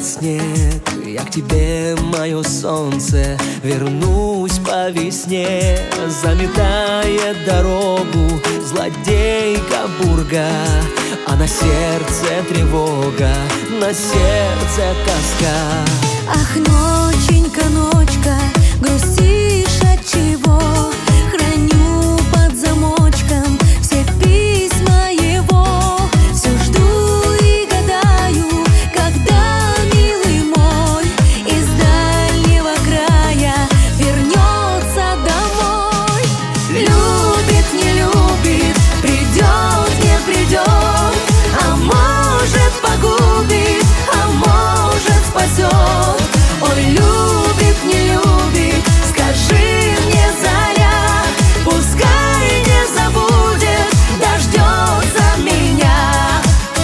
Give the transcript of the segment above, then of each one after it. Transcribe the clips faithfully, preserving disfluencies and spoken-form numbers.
снег, я к тебе, мое солнце, вернусь по весне. Заметает дорогу злодейка Бурга, а на сердце тревога, на сердце тоска. Ах, ноченька, ночка, грустишь от чего? Храню под замочком все письма его. Все жду и гадаю, когда, милый мой, из дальнего края вернется домой. Любит, не любит, придет, не придет, а может погубит, а может спасет. Ой, любит, не любит, скажи мне, заря, пускай не забудет, дождется меня.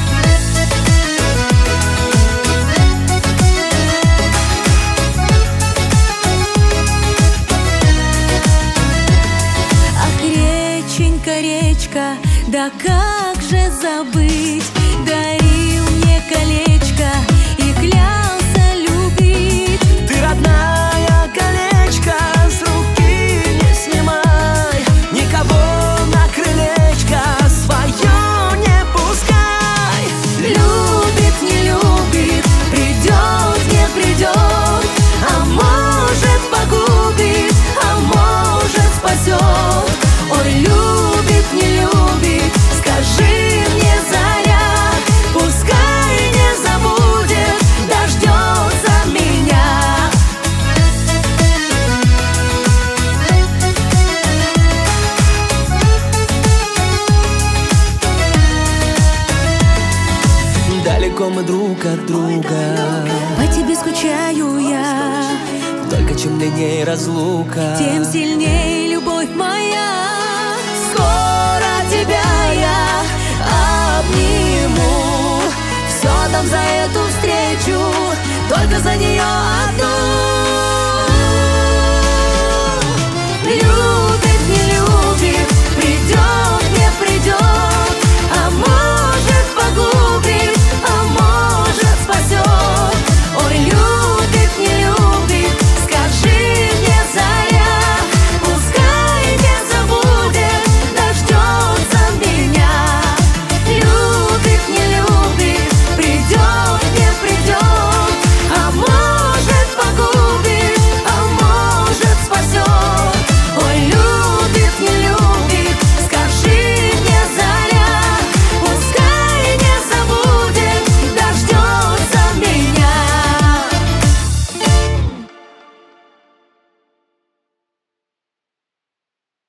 Ах, реченька, речка, да как же забыть? Дарил мне колечко и клялся любить. Ты, родная, колечко с руки не снимай, никого на крылечко свое не пускай. Любит, не любит, придет, не придет, а может погубит, а может спасет. Ой, любит, не любит, скажи мне, заря, пускай не забудет, дождется меня. Далеко мы друг от друга, По тебе скучаю я, только чем длиннее разлука, тем сильнее любовь моя. Скоро тебя я обниму, все там за эту встречу, только за нее одну.